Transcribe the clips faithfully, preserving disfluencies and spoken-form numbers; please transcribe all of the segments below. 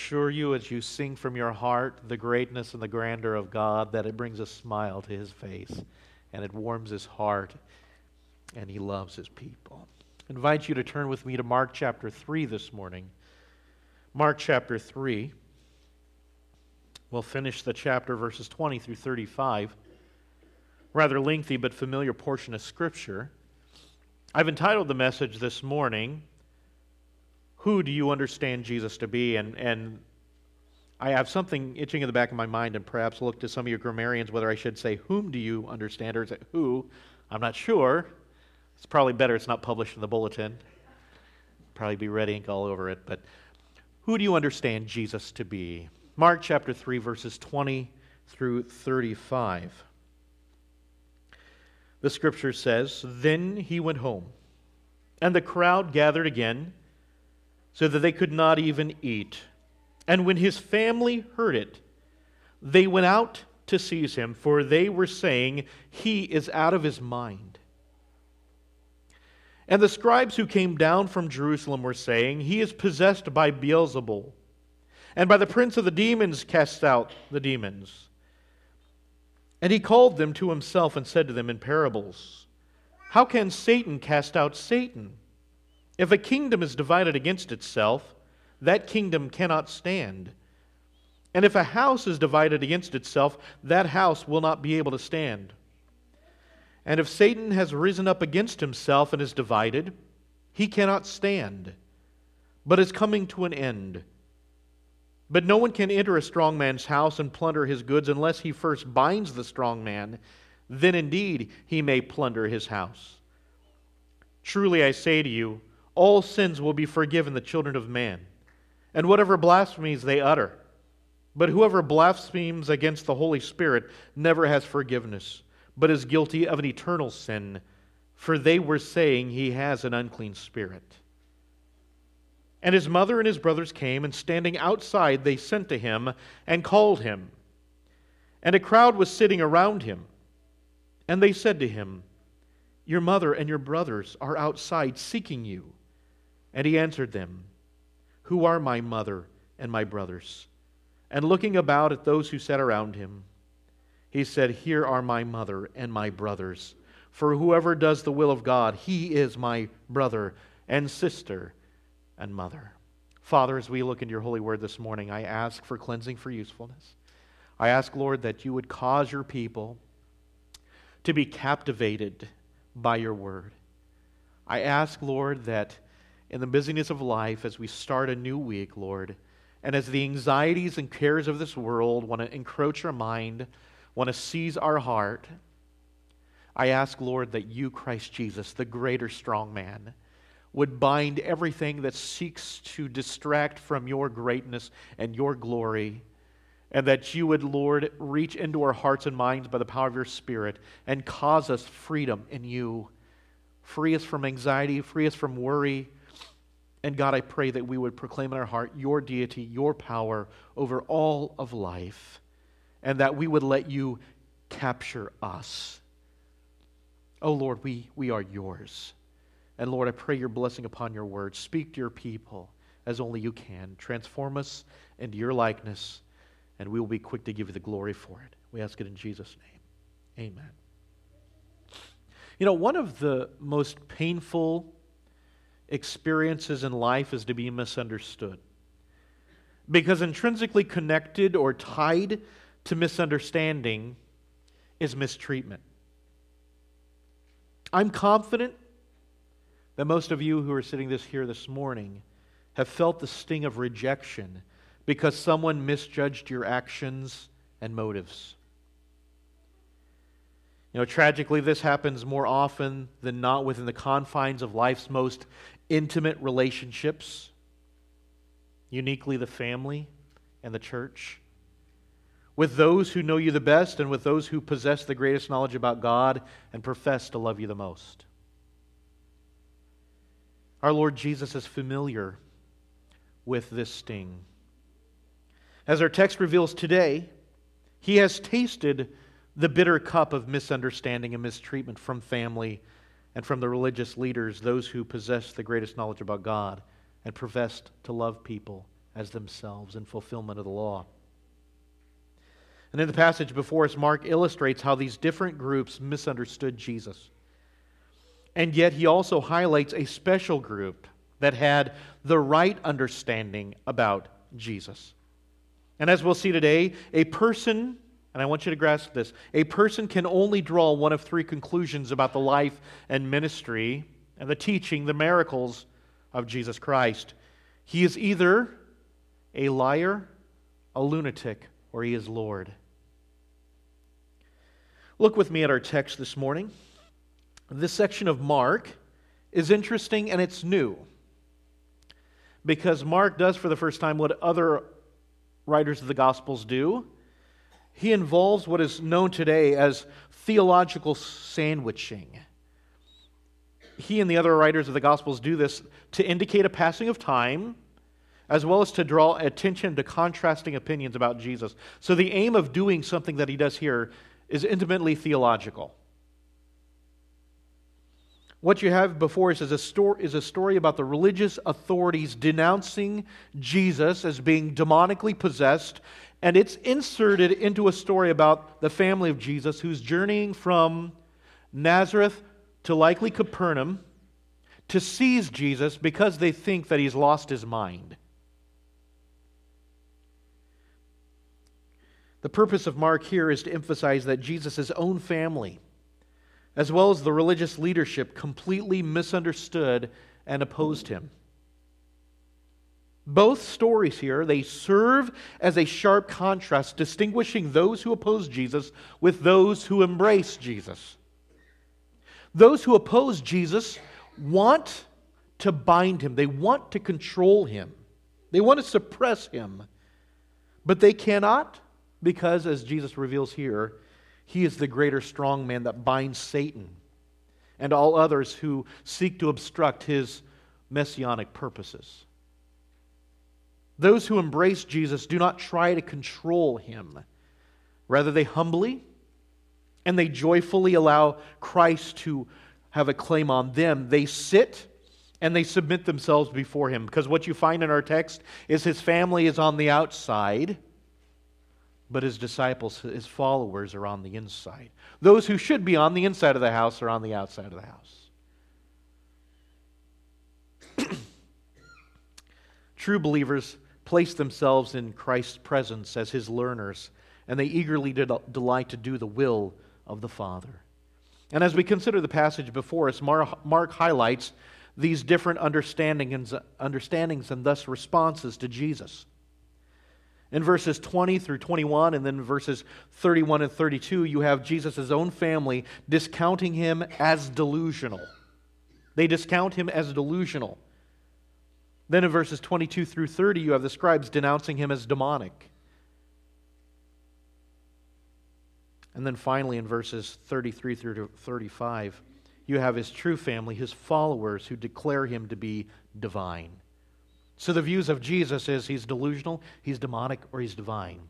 assure you, as you sing from your heart the greatness and the grandeur of God, that it brings a smile to His face, and it warms His heart, and He loves His people. I invite you to turn with me to Mark chapter three this morning. Mark chapter three. We'll finish the chapter, verses twenty through thirty-five. Rather lengthy but familiar portion of Scripture. I've entitled the message this morning, Who Do You Understand Jesus to Be? And, and I have something itching in the back of my mind, and perhaps look to some of your grammarians whether I should say, Whom do you understand, or is it who? I'm not sure. It's probably better it's not published in the bulletin. Probably be red ink all over it. But who do you understand Jesus to be? Mark chapter three, verses twenty through thirty-five. The Scripture says, Then he went home, and the crowd gathered again, so that they could not even eat. And when his family heard it, they went out to seize him, for they were saying, He is out of his mind. And the scribes who came down from Jerusalem were saying, He is possessed by Beelzebul, and by the prince of the demons casts out the demons. And he called them to himself and said to them in parables, How can Satan cast out Satan? If a kingdom is divided against itself, that kingdom cannot stand. And if a house is divided against itself, that house will not be able to stand. And if Satan has risen up against himself and is divided, he cannot stand, but is coming to an end. But no one can enter a strong man's house and plunder his goods unless he first binds the strong man. Then indeed he may plunder his house. Truly I say to you, all sins will be forgiven the children of man, and whatever blasphemies they utter. But whoever blasphemes against the Holy Spirit never has forgiveness, but is guilty of an eternal sin, for they were saying he has an unclean spirit. And his mother and his brothers came, and standing outside they sent to him and called him. And a crowd was sitting around him. And they said to him, Your mother and your brothers are outside seeking you. And he answered them, Who are my mother and my brothers? And looking about at those who sat around him, he said, Here are my mother and my brothers. For whoever does the will of God, he is my brother and sister and mother. Father, as we look into your holy word this morning, I ask for cleansing for usefulness. I ask, Lord, that you would cause your people to be captivated by your word. I ask, Lord, that in the busyness of life, as we start a new week, Lord, and as the anxieties and cares of this world want to encroach our mind, want to seize our heart, I ask, Lord, that you, Christ Jesus, the greater strong man, would bind everything that seeks to distract from your greatness and your glory, and that you would, Lord, reach into our hearts and minds by the power of your Spirit and cause us freedom in you. Free us from anxiety, free us from worry. And God, I pray that we would proclaim in our heart your deity, your power over all of life, and that we would let you capture us. Oh Lord, we, we are yours. And Lord, I pray your blessing upon your word. Speak to your people as only you can. Transform us into your likeness, and we will be quick to give you the glory for it. We ask it in Jesus' name. Amen. You know, one of the most painful experiences in life is to be misunderstood. Because intrinsically connected or tied to misunderstanding is mistreatment. I'm confident that most of you who are sitting this here this morning have felt the sting of rejection because someone misjudged your actions and motives. You know, tragically, this happens more often than not within the confines of life's most intimate relationships, uniquely the family and the church, with those who know you the best and with those who possess the greatest knowledge about God and profess to love you the most. Our Lord Jesus is familiar with this sting. As our text reveals today, he has tasted the bitter cup of misunderstanding and mistreatment from family and from the religious leaders, those who possess the greatest knowledge about God and professed to love people as themselves in fulfillment of the law. And in the passage before us, Mark illustrates how these different groups misunderstood Jesus. And yet he also highlights a special group that had the right understanding about Jesus. And as we'll see today, a person, and I want you to grasp this, a person can only draw one of three conclusions about the life and ministry and the teaching, the miracles of Jesus Christ. He is either a liar, a lunatic, or he is Lord. Look with me at our text this morning. This section of Mark is interesting and it's new, because Mark does for the first time what other writers of the Gospels do. He involves what is known today as theological sandwiching. He and the other writers of the Gospels do this to indicate a passing of time, as well as to draw attention to contrasting opinions about Jesus. So the aim of doing something that he does here is intimately theological. What you have before us is a, story, is a story about the religious authorities denouncing Jesus as being demonically possessed, and it's inserted into a story about the family of Jesus who's journeying from Nazareth to likely Capernaum to seize Jesus because they think that he's lost his mind. The purpose of Mark here is to emphasize that Jesus' own family, as well as the religious leadership, completely misunderstood and opposed him. Both stories here, they serve as a sharp contrast, distinguishing those who oppose Jesus with those who embrace Jesus. Those who oppose Jesus want to bind him. They want to control him. They want to suppress him. But they cannot, because, as Jesus reveals here, he is the greater strong man that binds Satan and all others who seek to obstruct his messianic purposes. Those who embrace Jesus do not try to control him. Rather, they humbly and they joyfully allow Christ to have a claim on them. They sit and they submit themselves before him. Because what you find in our text is his family is on the outside, but his disciples, his followers, are on the inside. Those who should be on the inside of the house are on the outside of the house. True believers place themselves in Christ's presence as his learners, and they eagerly delight to do the will of the Father. And as we consider the passage before us, Mark highlights these different understandings, understandings and thus responses to Jesus. In verses twenty through twenty-one, and then verses thirty-one and thirty-two, you have Jesus' own family discounting him as delusional. They discount him as delusional. Then in verses twenty-two through thirty, you have the scribes denouncing him as demonic. And then finally in verses thirty-three through thirty-five, you have his true family, his followers, who declare him to be divine. So the views of Jesus is he's delusional, he's demonic, or he's divine.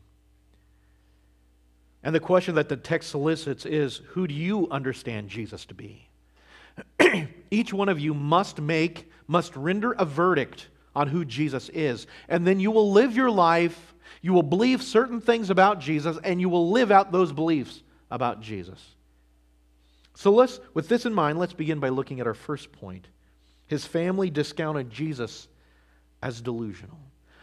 And the question that the text solicits is, who do you understand Jesus to be? Each one of you must make, must render a verdict on who Jesus is. And then you will live your life, you will believe certain things about Jesus, and you will live out those beliefs about Jesus. So let's, with this in mind, let's begin by looking at our first point. His family discounted Jesus as delusional.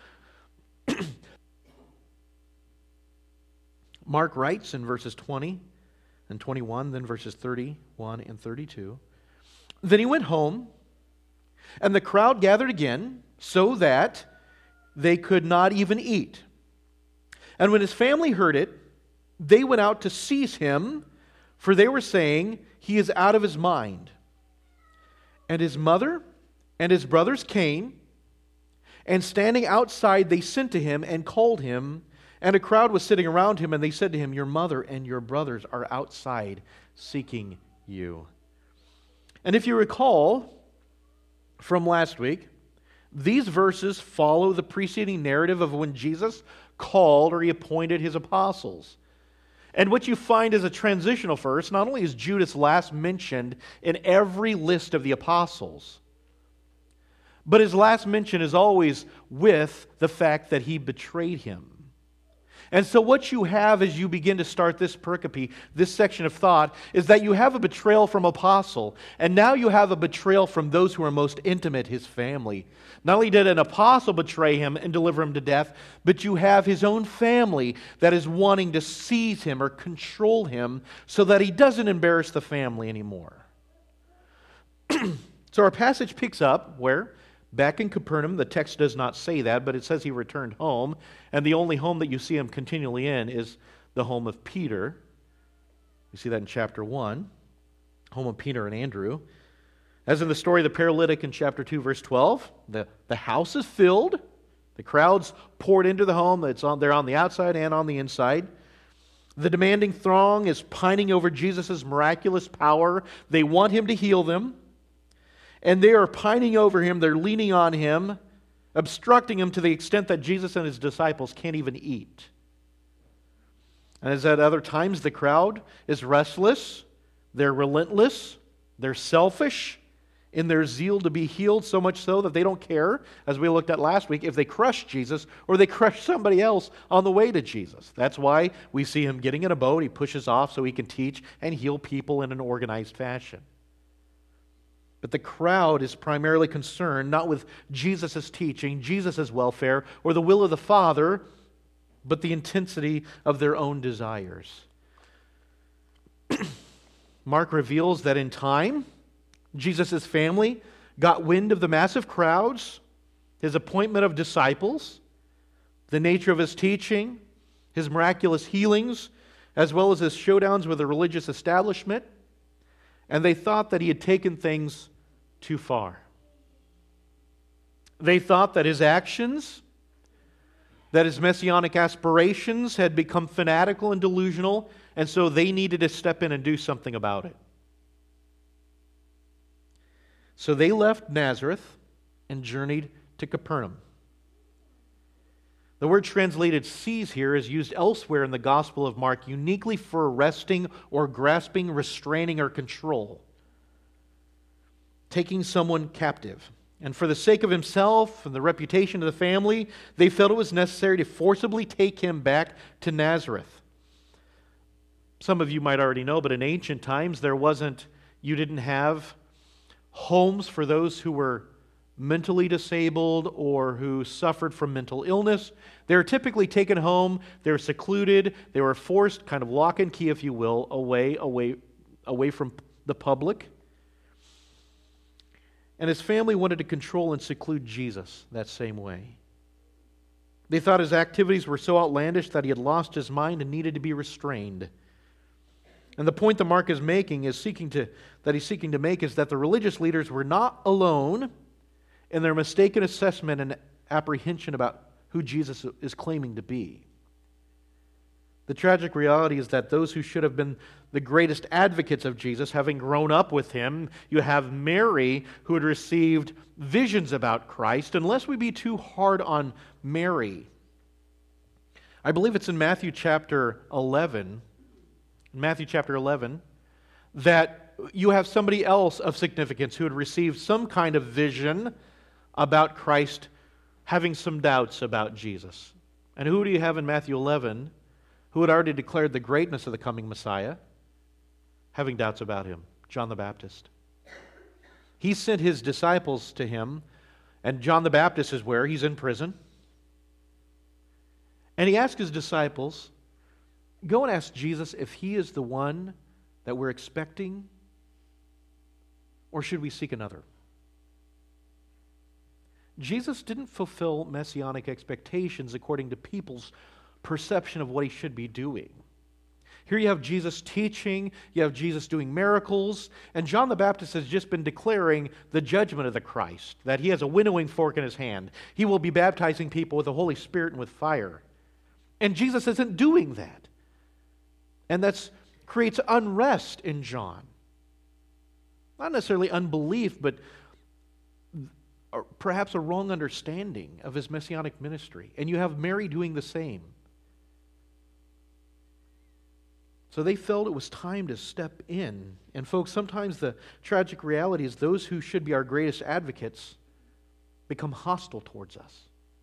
Mark writes in verses twenty and twenty-one, then verses thirty-one and thirty-two, "Then he went home, and the crowd gathered again, so that they could not even eat. And when his family heard it, they went out to seize him, for they were saying, 'He is out of his mind.' And his mother and his brothers came, and standing outside, they sent to him and called him. And a crowd was sitting around him, and they said to him, 'Your mother and your brothers are outside seeking you.'" And if you recall from last week, these verses follow the preceding narrative of when Jesus called or he appointed his apostles. And what you find is a transitional verse. Not only is Judas last mentioned in every list of the apostles, But his last mention is always with the fact that he betrayed him. And so what you have as you begin to start this pericope, this section of thought, is that you have a betrayal from apostle, and now you have a betrayal from those who are most intimate, his family. Not only did an apostle betray him and deliver him to death, but you have his own family that is wanting to seize him or control him so that he doesn't embarrass the family anymore. So our passage picks up where? Back in Capernaum. The text does not say that, but it says he returned home. And the only home that you see him continually in is the home of Peter. You see that in chapter one. Home of Peter and Andrew. As in the story of the paralytic in chapter two, verse twelve, the, the house is filled. The crowds poured into the home. It's on, they're on the outside and on the inside. The demanding throng is pining over Jesus' miraculous power. They want him to heal them. And they are pining over him, they're leaning on him, obstructing him to the extent that Jesus and his disciples can't even eat. And as at other times, the crowd is restless, they're relentless, they're selfish in their zeal to be healed, so much so that they don't care, as we looked at last week, if they crush Jesus or they crush somebody else on the way to Jesus. That's why we see him getting in a boat, he pushes off so he can teach and heal people in an organized fashion. But the crowd is primarily concerned not with Jesus' teaching, Jesus' welfare, or the will of the Father, but the intensity of their own desires. Mark reveals that in time, Jesus' family got wind of the massive crowds, his appointment of disciples, the nature of his teaching, his miraculous healings, as well as his showdowns with the religious establishment, and they thought that he had taken things too far. They thought that his actions, that his messianic aspirations had become fanatical and delusional, and so they needed to step in and do something about it. So they left Nazareth and journeyed to Capernaum. The word translated seize here is used elsewhere in the Gospel of Mark uniquely for arresting or grasping, restraining, or control. Taking someone captive. And for the sake of himself and the reputation of the family, they felt it was necessary to forcibly take him back to Nazareth. Some of you might already know, but in ancient times there wasn't, you didn't have homes for those who were mentally disabled or who suffered from mental illness. They were typically taken home, they were secluded, they were forced, kind of lock and key if you will, away, away, away from the public. And his family wanted to control and seclude Jesus that same way. They thought his activities were so outlandish that he had lost his mind and needed to be restrained. And the point that Mark is making is seeking to that he's seeking to make is that the religious leaders were not alone in their mistaken assessment and apprehension about who Jesus is claiming to be. The tragic reality is that those who should have been the greatest advocates of Jesus, having grown up with him, you have Mary, who had received visions about Christ. Unless we be too hard on Mary, I believe it's in Matthew chapter eleven, Matthew chapter eleven, that you have somebody else of significance who had received some kind of vision about Christ, having some doubts about Jesus. And who do you have in Matthew eleven who had already declared the greatness of the coming Messiah, having doubts about him? John the Baptist. He sent his disciples to him, and John the Baptist is where? He's in prison. And he asked his disciples, go and ask Jesus if he is the one that we're expecting, or should we seek another? Jesus didn't fulfill messianic expectations according to people's perception of what he should be doing. Here you have Jesus teaching, you have Jesus doing miracles, and John the Baptist has just been declaring the judgment of the Christ, that he has a winnowing fork in his hand. He will be baptizing people with the Holy Spirit and with fire. And Jesus isn't doing that. And that creates unrest in John. Not necessarily unbelief, but perhaps a wrong understanding of his messianic ministry. And you have Mary doing the same. So they felt it was time to step in. And folks, sometimes the tragic reality is those who should be our greatest advocates become hostile towards us.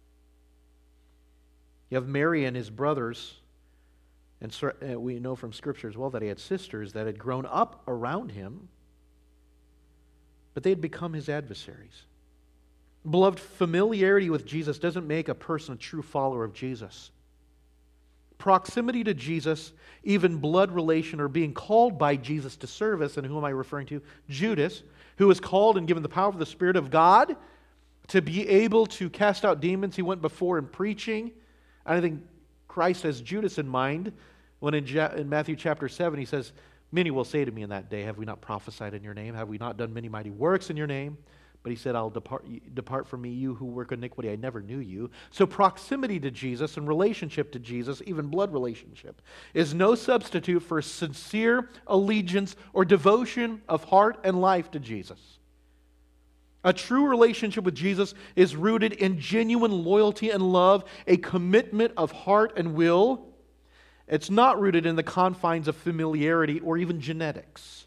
You have Mary and his brothers, and we know from Scripture as well that he had sisters that had grown up around him, but they had become his adversaries. Beloved, familiarity with Jesus doesn't make a person a true follower of Jesus. Proximity to Jesus, even blood relation, or being called by Jesus to service, and who am I referring to? Judas, who was called and given the power of the Spirit of God to be able to cast out demons. He went before in preaching. I think Christ has Judas in mind when in, Ja- in Matthew chapter seven he says, "Many will say to me in that day, have we not prophesied in your name? Have we not done many mighty works in your name?" But he said, "I'll depart, depart from me, you who work iniquity, I never knew you." So proximity to Jesus and relationship to Jesus, even blood relationship, is no substitute for sincere allegiance or devotion of heart and life to Jesus. A true relationship with Jesus is rooted in genuine loyalty and love, a commitment of heart and will. It's not rooted in the confines of familiarity or even genetics.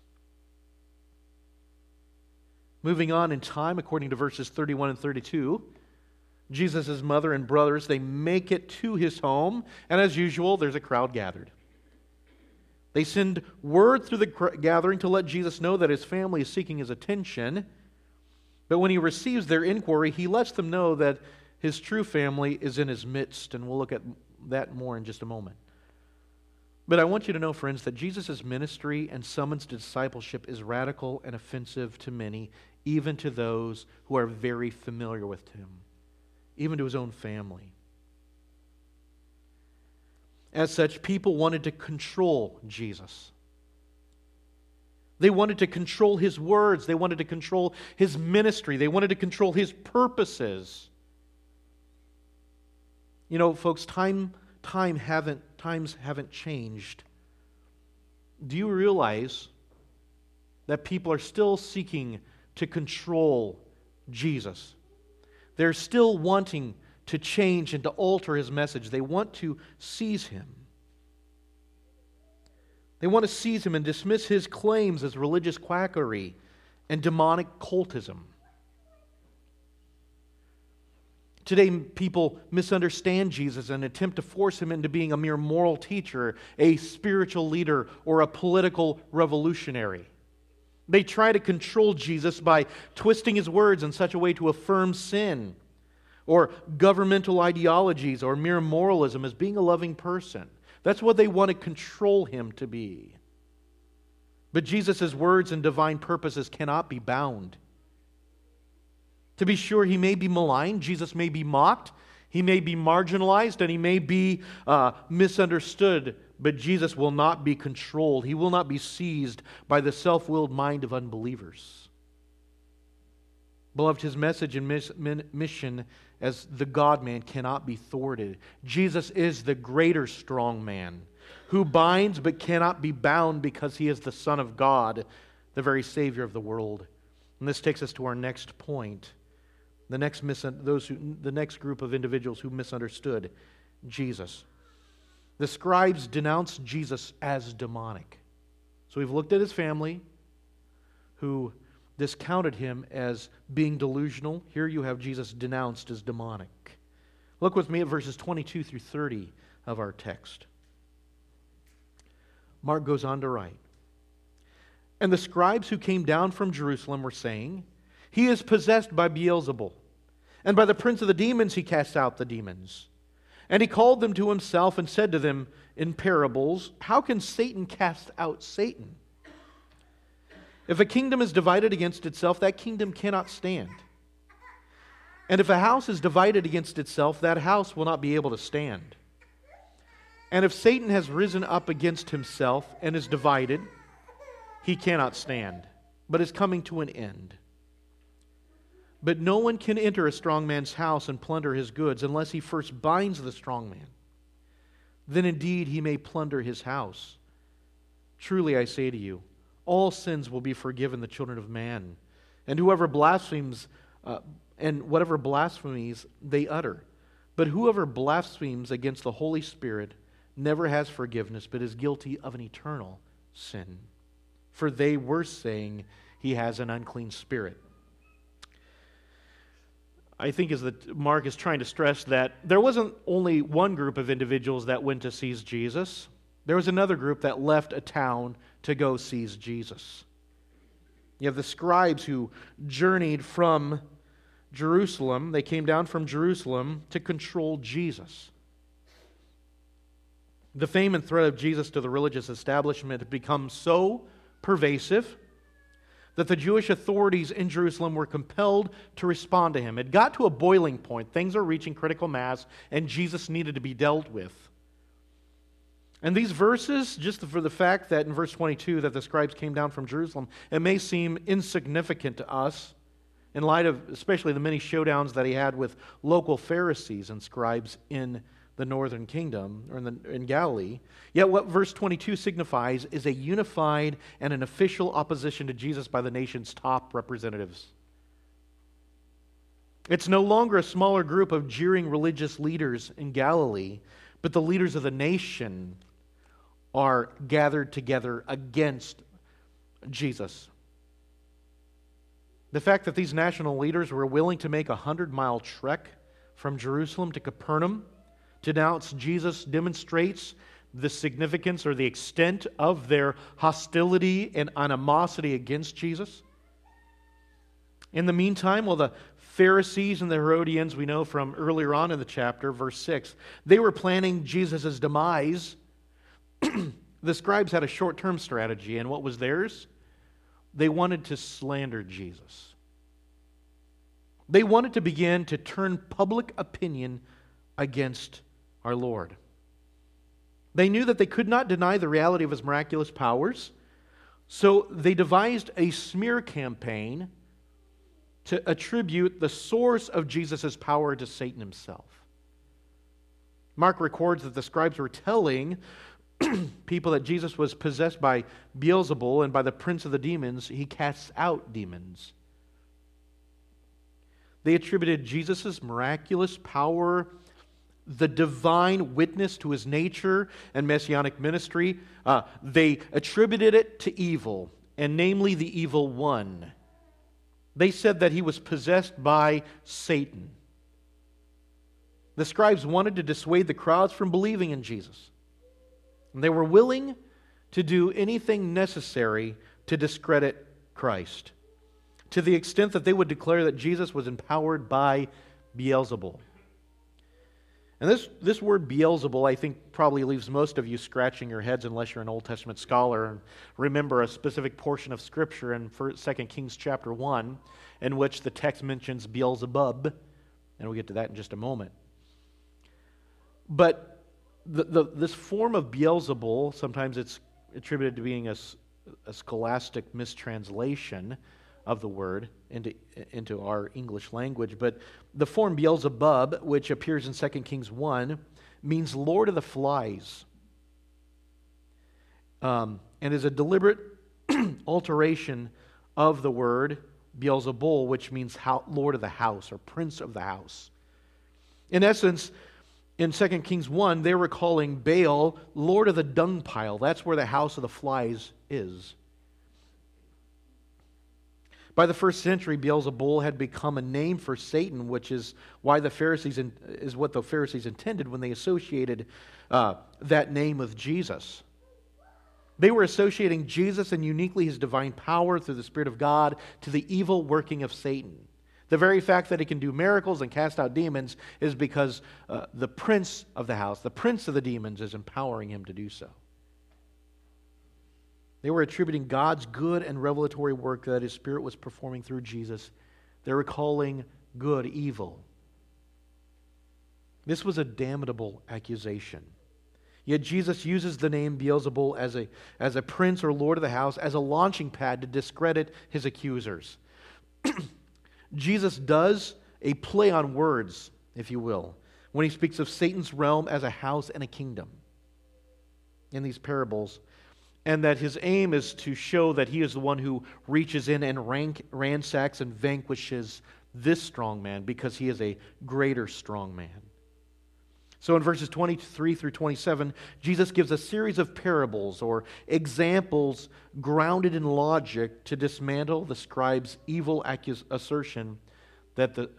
Moving on in time, according to verses thirty-one and thirty-two, Jesus' mother and brothers, they make it to his home, and as usual, there's a crowd gathered. They send word through the gathering to let Jesus know that his family is seeking his attention, but when he receives their inquiry, he lets them know that his true family is in his midst, and we'll look at that more in just a moment. But I want you to know, friends, that Jesus' ministry and summons to discipleship is radical and offensive to many, even to those who are very familiar with him, even to his own family. As such, people wanted to control Jesus. They wanted to control his words. They wanted to control his ministry. They wanted to control his purposes. You know, folks, time, time haven't, times haven't changed. Do you realize that people are still seeking to control Jesus? They're still wanting to change and to alter his message. They want to seize him. They want to seize him and dismiss his claims as religious quackery and demonic cultism. Today, people misunderstand Jesus and attempt to force him into being a mere moral teacher, a spiritual leader, or a political revolutionary. They try to control Jesus by twisting his words in such a way to affirm sin, or governmental ideologies, or mere moralism as being a loving person. That's what they want to control him to be. But Jesus' words and divine purposes cannot be bound. To be sure, he may be maligned, Jesus may be mocked, he may be marginalized, and he may be uh, misunderstood, but Jesus will not be controlled. He will not be seized by the self-willed mind of unbelievers. Beloved, his message and miss, min, mission as the God-man cannot be thwarted. Jesus is the greater strong man who binds but cannot be bound because he is the Son of God, the very Savior of the world. And this takes us to our next point. The next mis- those who, the next group of individuals who misunderstood Jesus. The scribes denounced Jesus as demonic. So we've looked at his family, who discounted him as being delusional. Here you have Jesus denounced as demonic. Look with me at verses twenty-two through thirty of our text. Mark goes on to write, "And the scribes who came down from Jerusalem were saying, 'He is possessed by Beelzebul, and by the prince of the demons he casts out the demons.' And he called them to himself and said to them in parables, 'How can Satan cast out Satan? If a kingdom is divided against itself, that kingdom cannot stand. And if a house is divided against itself, that house will not be able to stand. And if Satan has risen up against himself and is divided, he cannot stand, but is coming to an end. But no one can enter a strong man's house and plunder his goods unless he first binds the strong man. Then indeed he may plunder his house. Truly I say to you, all sins will be forgiven the children of man, and whoever blasphemes, uh, and whatever blasphemies they utter. But whoever blasphemes against the Holy Spirit never has forgiveness, but is guilty of an eternal sin. For they were saying he has an unclean spirit.'" I think is that Mark is trying to stress that there wasn't only one group of individuals that went to seize Jesus. There was another group that left a town to go seize Jesus. You have the scribes who journeyed from Jerusalem. They came down from Jerusalem to control Jesus. The fame and threat of Jesus to the religious establishment had become so pervasive that the Jewish authorities in Jerusalem were compelled to respond to him. It got to a boiling point. Things are reaching critical mass, and Jesus needed to be dealt with. And these verses, just for the fact that in verse twenty-two that the scribes came down from Jerusalem, it may seem insignificant to us in light of especially the many showdowns that he had with local Pharisees and scribes in the northern kingdom, or in, the, in Galilee. Yet what verse twenty-two signifies is a unified and an official opposition to Jesus by the nation's top representatives. It's no longer a smaller group of jeering religious leaders in Galilee, but the leaders of the nation are gathered together against Jesus. The fact that these national leaders were willing to make a hundred-mile trek from Jerusalem to Capernaum to denounce Jesus demonstrates the significance or the extent of their hostility and animosity against Jesus. In the meantime, well, the Pharisees and the Herodians, we know from earlier on in the chapter, verse six, they were planning Jesus' demise. The scribes had a short-term strategy, and what was theirs? They wanted to slander Jesus. They wanted to begin to turn public opinion against our Lord. They knew that they could not deny the reality of his miraculous powers, so they devised a smear campaign to attribute the source of Jesus' power to Satan himself. Mark records that the scribes were telling people that Jesus was possessed by Beelzebul, and by the prince of the demons, he casts out demons. They attributed Jesus' miraculous power, the divine witness to his nature and messianic ministry. Uh, they attributed it to evil, and namely the evil one. They said that he was possessed by Satan. The scribes wanted to dissuade the crowds from believing in Jesus. And they were willing to do anything necessary to discredit Christ, to the extent that they would declare that Jesus was empowered by Beelzebul. And this, this word Beelzebul, I think, probably leaves most of you scratching your heads unless you're an Old Testament scholar and remember a specific portion of Scripture in Second Kings chapter one, in which the text mentions Beelzebub, and we'll get to that in just a moment. But the, the, this form of Beelzebul, sometimes it's attributed to being a, a scholastic mistranslation of the word into, into our English language, but the form Beelzebub, which appears in Second Kings one, means Lord of the Flies, um, and is a deliberate alteration of the word Beelzebul, which means how, Lord of the house or Prince of the house. In essence, in Second Kings one, they were calling Baal Lord of the dung pile. That's where the house of the flies is. By the first century, Beelzebul had become a name for Satan, which is why the Pharisees in, is what the Pharisees intended when they associated uh, that name with Jesus. They were associating Jesus and uniquely his divine power through the Spirit of God to the evil working of Satan. The very fact that he can do miracles and cast out demons is because uh, the prince of the house, the prince of the demons, is empowering him to do so. They were attributing God's good and revelatory work that his Spirit was performing through Jesus. They were calling good evil. This was a damnable accusation. Yet Jesus uses the name Beelzebul as a, as a prince or lord of the house as a launching pad to discredit his accusers. Jesus does a play on words, if you will, when he speaks of Satan's realm as a house and a kingdom in these parables, and that his aim is to show that he is the one who reaches in and rank, ransacks and vanquishes this strong man because he is a greater strong man. So in verses twenty-three through twenty-seven, Jesus gives a series of parables or examples grounded in logic to dismantle the scribes' evil accus- assertion that the uh,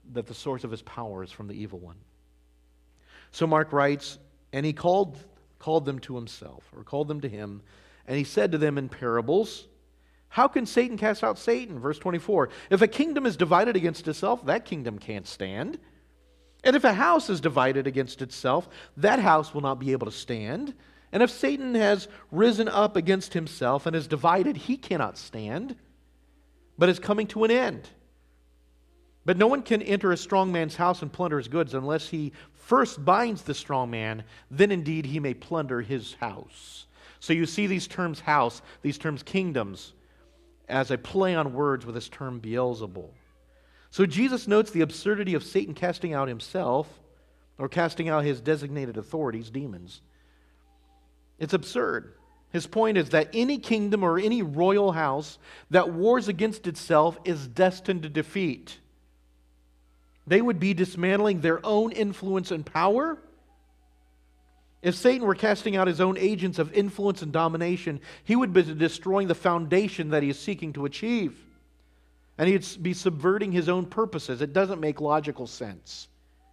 that the source of his power is from the evil one. So Mark writes, and he called, called them to himself, or called them to him, and he said to them in parables, how can Satan cast out Satan? Verse twenty-four, if a kingdom is divided against itself, that kingdom can't stand. And if a house is divided against itself, that house will not be able to stand. And if Satan has risen up against himself and is divided, he cannot stand, but is coming to an end. But no one can enter a strong man's house and plunder his goods unless he first binds the strong man, then indeed he may plunder his house. So you see these terms house, these terms kingdoms, as a play on words with this term Beelzebul. So Jesus notes the absurdity of Satan casting out himself, or casting out his designated authorities, demons. It's absurd. His point is that any kingdom or any royal house that wars against itself is destined to defeat. They would be dismantling their own influence and power. If Satan were casting out his own agents of influence and domination, he would be destroying the foundation that he is seeking to achieve. And he'd be subverting his own purposes. It doesn't make logical sense.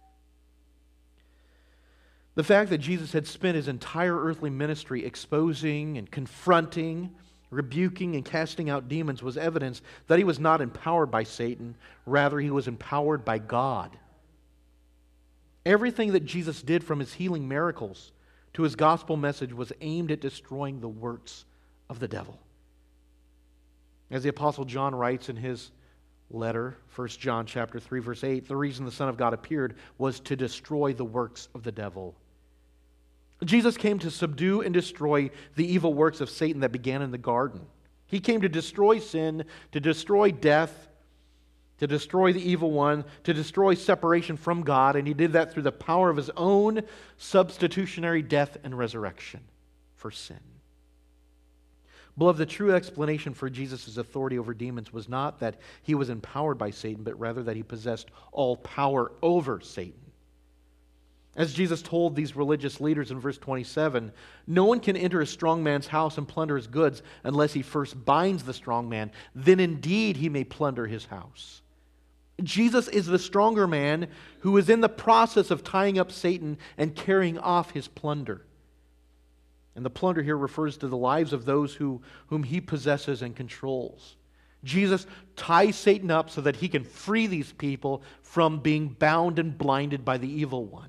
The fact that Jesus had spent his entire earthly ministry exposing and confronting, rebuking and casting out demons was evidence that he was not empowered by Satan. Rather, he was empowered by God. Everything that Jesus did, from his healing miracles to his gospel message, was aimed at destroying the works of the devil. As the Apostle John writes in his letter, First John chapter three, verse eight, the reason the Son of God appeared was to destroy the works of the devil. Jesus came to subdue and destroy the evil works of Satan that began in the garden. He came to destroy sin, to destroy death, to destroy the evil one, to destroy separation from God, and he did that through the power of his own substitutionary death and resurrection for sin. Beloved, the true explanation for Jesus' authority over demons was not that he was empowered by Satan, but rather that he possessed all power over Satan. As Jesus told these religious leaders in verse twenty-seven, no one can enter a strong man's house and plunder his goods unless he first binds the strong man. Then indeed he may plunder his house. Jesus is the stronger man who is in the process of tying up Satan and carrying off his plunder. And the plunder here refers to the lives of those who, whom he possesses and controls. Jesus ties Satan up so that he can free these people from being bound and blinded by the evil one.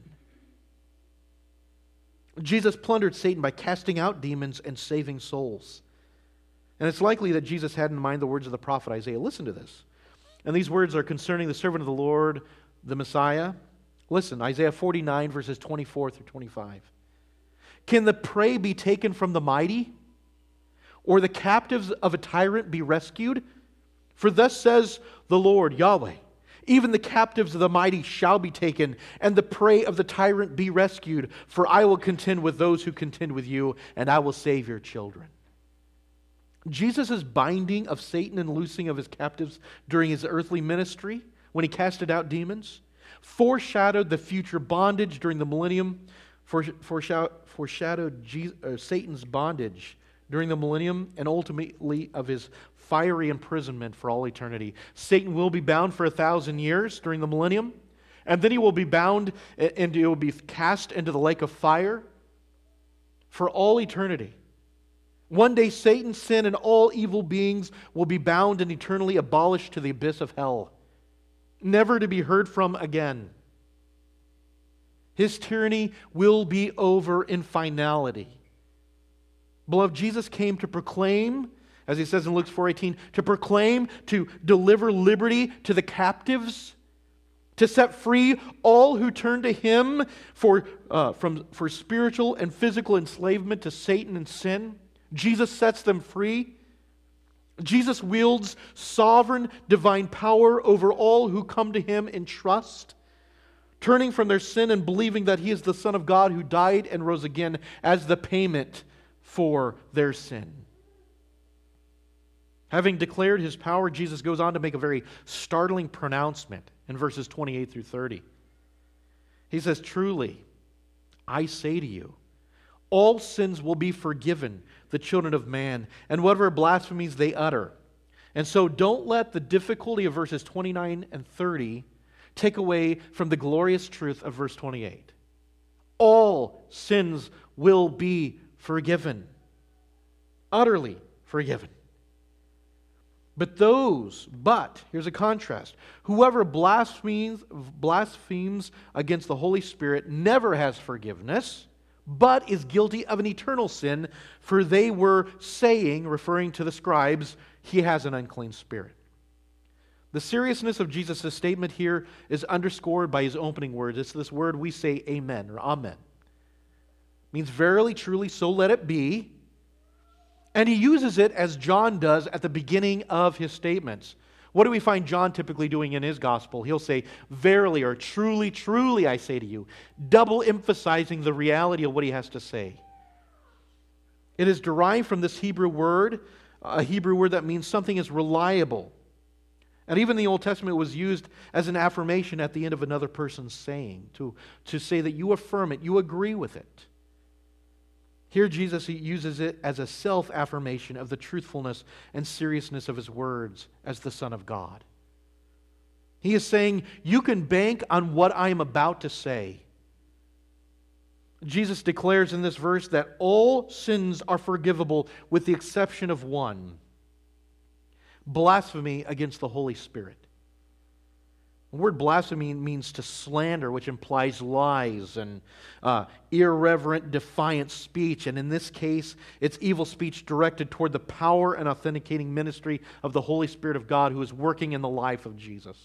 Jesus plundered Satan by casting out demons and saving souls. And it's likely that Jesus had in mind the words of the prophet Isaiah. Listen to this. And these words are concerning the servant of the Lord, the Messiah. Listen, Isaiah forty-nine, verses twenty-four through twenty-five. Can the prey be taken from the mighty, or the captives of a tyrant be rescued? For thus says the Lord, Yahweh, even the captives of the mighty shall be taken, and the prey of the tyrant be rescued. For I will contend with those who contend with you, and I will save your children. Jesus' binding of Satan and loosing of his captives during his earthly ministry, when he casted out demons, foreshadowed the future bondage during the millennium, foreshadowed Jesus, uh, Satan's bondage during the millennium, and ultimately of his fiery imprisonment for all eternity. Satan will be bound for a thousand years during the millennium, and then he will be bound and he will be cast into the lake of fire for all eternity. One day Satan, sin, and all evil beings will be bound and eternally abolished to the abyss of hell, never to be heard from again. His tyranny will be over in finality. Beloved, Jesus came to proclaim, as he says in Luke four eighteen, to proclaim, to deliver liberty to the captives, to set free all who turn to him for, uh, from, for spiritual and physical enslavement to Satan and sin. Jesus sets them free. Jesus wields sovereign divine power over all who come to him in trust, turning from their sin and believing that he is the Son of God who died and rose again as the payment for their sin. Having declared his power, Jesus goes on to make a very startling pronouncement in verses twenty-eight through thirty. He says, "Truly, I say to you, all sins will be forgiven the children of man, and whatever blasphemies they utter. And so don't let the difficulty of verses twenty-nine and thirty take away from the glorious truth of verse twenty-eight. All sins will be forgiven. Utterly forgiven. But those, but, here's a contrast, whoever blasphemes, blasphemes against the Holy Spirit never has forgiveness, but is guilty of an eternal sin, for they were saying, referring to the scribes, he has an unclean spirit. The seriousness of Jesus' statement here is underscored by his opening words. It's this word we say amen, or amen. It means verily, truly, so let it be. And he uses it as John does at the beginning of his statements. What do we find John typically doing in his gospel? He'll say, verily, or truly, truly, I say to you, double emphasizing the reality of what he has to say. It is derived from this Hebrew word, a Hebrew word that means something is reliable. And even in the Old Testament, it was used as an affirmation at the end of another person's saying, to, to say that you affirm it, you agree with it. Here Jesus uses it as a self-affirmation of the truthfulness and seriousness of his words as the Son of God. He is saying, you can bank on what I am about to say. Jesus declares in this verse that all sins are forgivable with the exception of one: blasphemy against the Holy Spirit. The word blasphemy means to slander, which implies lies and uh, irreverent, defiant speech. And in this case, it's evil speech directed toward the power and authenticating ministry of the Holy Spirit of God who is working in the life of Jesus.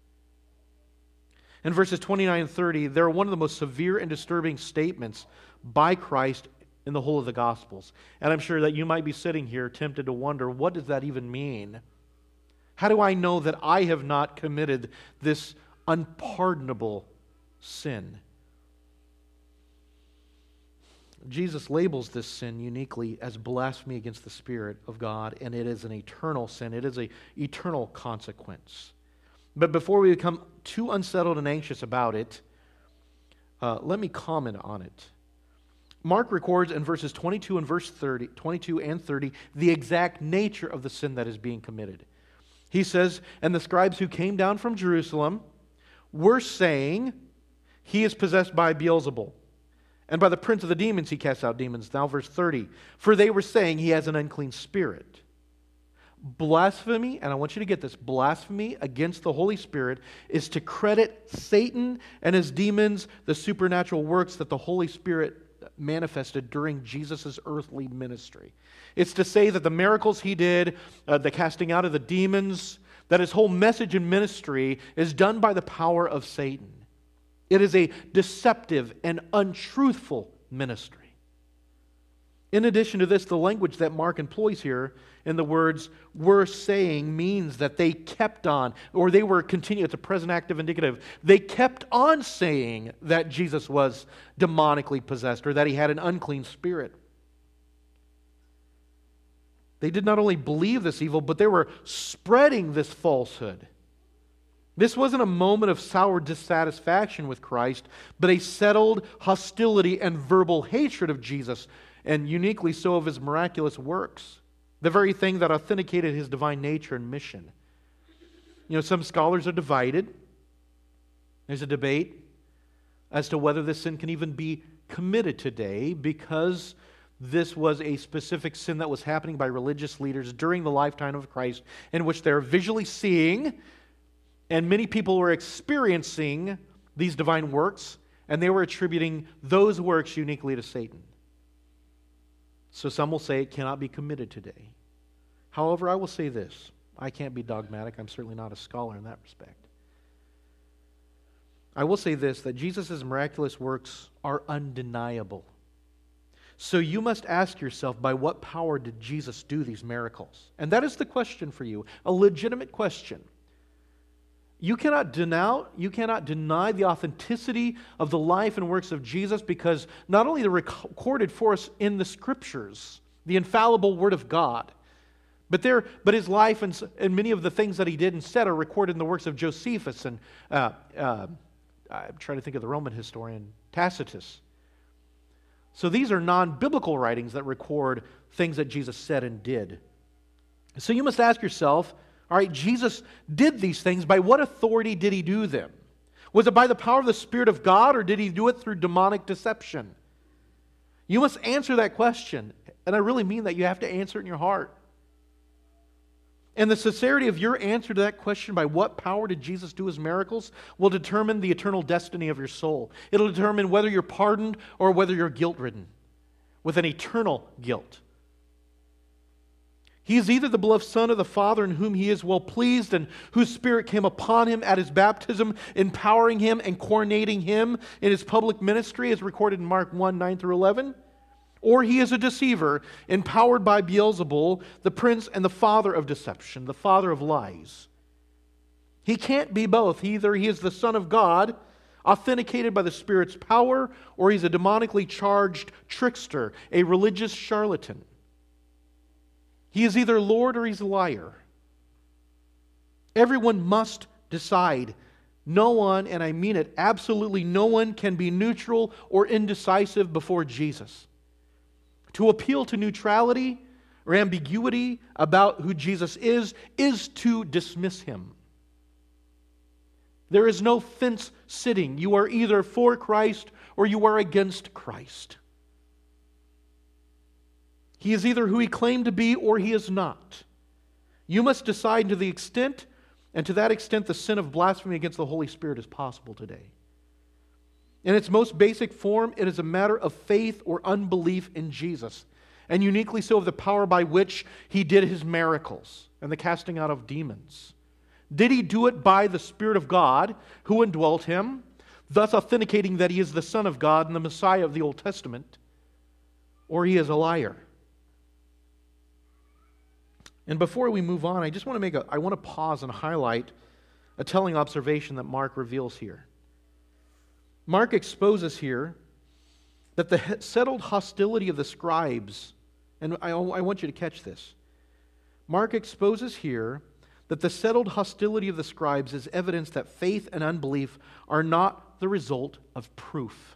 In verses twenty-nine and thirty, they're one of the most severe and disturbing statements by Christ in the whole of the Gospels. And I'm sure that you might be sitting here tempted to wonder, what does that even mean? How do I know that I have not committed this unpardonable sin? Jesus labels this sin uniquely as blasphemy against the Spirit of God, and it is an eternal sin. It is an eternal consequence. But before we become too unsettled and anxious about it, uh, let me comment on it. Mark records in verses twenty-two and verse thirty, twenty-two and thirty, the exact nature of the sin that is being committed. He says, and the scribes who came down from Jerusalem were saying, he is possessed by Beelzebul, and by the prince of the demons he casts out demons. Now verse thirty, for they were saying he has an unclean spirit. Blasphemy, and I want you to get this, blasphemy against the Holy Spirit is to credit Satan and his demons the supernatural works that the Holy Spirit manifested during Jesus' earthly ministry. It's to say that the miracles he did, uh, the casting out of the demons, that his whole message and ministry is done by the power of Satan. It is a deceptive and untruthful ministry. In addition to this, the language that Mark employs here in the words were saying means that they kept on, or they were continuing, it's a present active indicative. They kept on saying that Jesus was demonically possessed or that he had an unclean spirit. They did not only believe this evil, but they were spreading this falsehood. This wasn't a moment of sour dissatisfaction with Christ, but a settled hostility and verbal hatred of Jesus, and uniquely so of his miraculous works, the very thing that authenticated his divine nature and mission. You know, some scholars are divided. There's a debate as to whether this sin can even be committed today, because this was a specific sin that was happening by religious leaders during the lifetime of Christ, in which they're visually seeing, and many people were experiencing these divine works, and they were attributing those works uniquely to Satan. So some will say it cannot be committed today. However, I will say this. I can't be dogmatic. I'm certainly not a scholar in that respect. I will say this, that Jesus' miraculous works are undeniable. So you must ask yourself, by what power did Jesus do these miracles? And that is the question for you, a legitimate question. You cannot deny, you cannot deny the authenticity of the life and works of Jesus, because not only they're recorded for us in the Scriptures, the infallible Word of God, but there, but his life and, and many of the things that he did and said are recorded in the works of Josephus and uh, uh, I'm trying to think of the Roman historian Tacitus. So these are non-biblical writings that record things that Jesus said and did. So you must ask yourself, all right, Jesus did these things. By what authority did he do them? Was it by the power of the Spirit of God, or did he do it through demonic deception? You must answer that question. And I really mean that. You have to answer it in your heart. And the sincerity of your answer to that question, by what power did Jesus do his miracles, will determine the eternal destiny of your soul. It'll determine whether you're pardoned or whether you're guilt-ridden, with an eternal guilt. He is either the beloved Son of the Father, in whom he is well pleased, and whose Spirit came upon him at his baptism, empowering him and coronating him in his public ministry, as recorded in Mark one, nine through eleven. Or he is a deceiver, empowered by Beelzebul, the prince and the father of deception, the father of lies. He can't be both. Either he is the Son of God, authenticated by the Spirit's power, or he's a demonically charged trickster, a religious charlatan. He is either Lord or he's a liar. Everyone must decide. No one, and I mean it, absolutely no one can be neutral or indecisive before Jesus. To appeal to neutrality or ambiguity about who Jesus is, is to dismiss him. There is no fence sitting. You are either for Christ or you are against Christ. He is either who he claimed to be or he is not. You must decide to the extent, and to that extent the sin of blasphemy against the Holy Spirit is possible today. In its most basic form, it is a matter of faith or unbelief in Jesus, and uniquely so of the power by which he did his miracles and the casting out of demons. Did he do it by the Spirit of God who indwelt him, thus authenticating that he is the Son of God and the Messiah of the Old Testament, or he is a liar? And before we move on, I just want to make a, I want to pause and highlight a telling observation that Mark reveals here. Mark exposes here that the settled hostility of the scribes, and I, I want you to catch this. Mark exposes here that the settled hostility of the scribes is evidence that faith and unbelief are not the result of proof.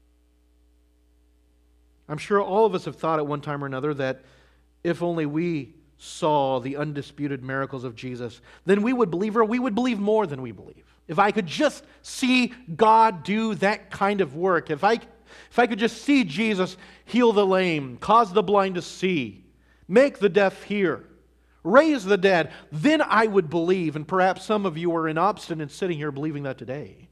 I'm sure all of us have thought at one time or another that if only we saw the undisputed miracles of Jesus, then we would believe, or we would believe more than we believe. If I could just see God do that kind of work, if I, if I could just see Jesus heal the lame, cause the blind to see, make the deaf hear, raise the dead, then I would believe. And perhaps some of you are inobstinate sitting here believing that today.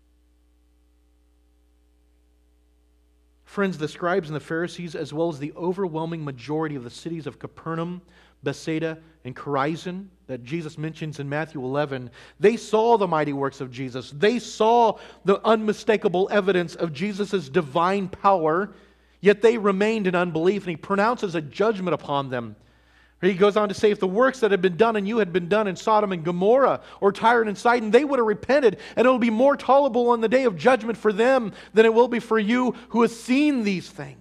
Friends, the scribes and the Pharisees, as well as the overwhelming majority of the cities of Capernaum, Bethsaida, and Chorazin that Jesus mentions in Matthew eleven, they saw the mighty works of Jesus. They saw the unmistakable evidence of Jesus' divine power, yet they remained in unbelief, and he pronounces a judgment upon them. He goes on to say, if the works that had been done in you had been done in Sodom and Gomorrah or Tyre and Sidon, they would have repented, and it will be more tolerable on the day of judgment for them than it will be for you who have seen these things.